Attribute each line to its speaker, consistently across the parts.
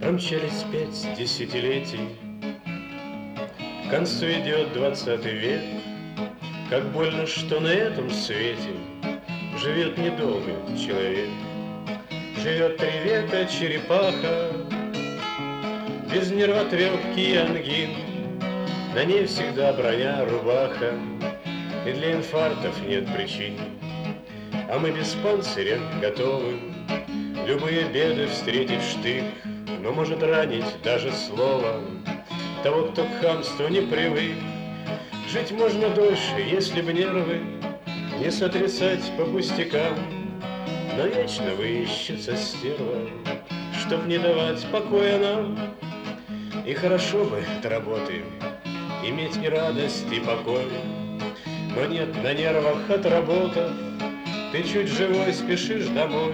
Speaker 1: Промчались 5 десятилетий, к концу идет 20 век. Как больно, что на этом свете живет недолго человек. Живет 3 века черепаха, без нервотрепки и ангин. На ней всегда броня, рубаха, и для инфарктов нет причин. А мы без панциря готовы любые беды встретить в штык. Но может ранить даже слово того, кто к хамству не привык. Жить можно дольше, если б нервы не сотрясать по пустякам. Но вечно выищется стерва, чтоб не давать покоя нам. И хорошо бы от работы иметь и радость, и покой. Но нет на нервах отработав, ты чуть живой спешишь домой.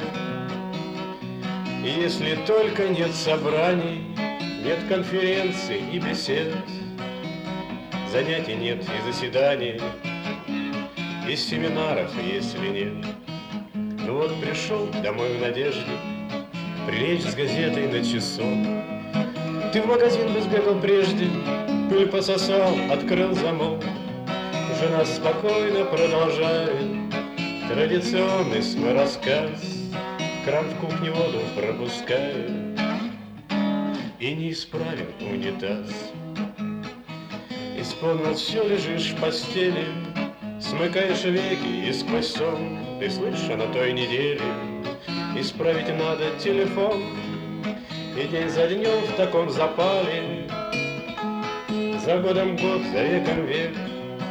Speaker 1: И если только нет собраний, нет конференций и бесед, занятий нет и заседаний, и семинаров, если нет. Ну вот пришел домой в надежде прилечь с газетой на часок. Ты в магазин бы сбегал прежде, пыль пососал, открыл замок. Жена спокойно продолжает традиционный свой рассказ. Кран в кухне воду пропускает, и неисправен унитаз. Исполнил все, лежишь в постели, смыкаешь веки, и сквозь сон ты слышишь, на той неделе исправить надо телефон. И день за днем в таком запале, за годом год, за веком век,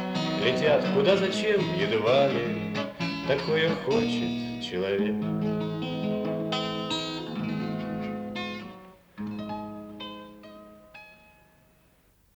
Speaker 1: летят куда, зачем, едва ли такое хочет человек.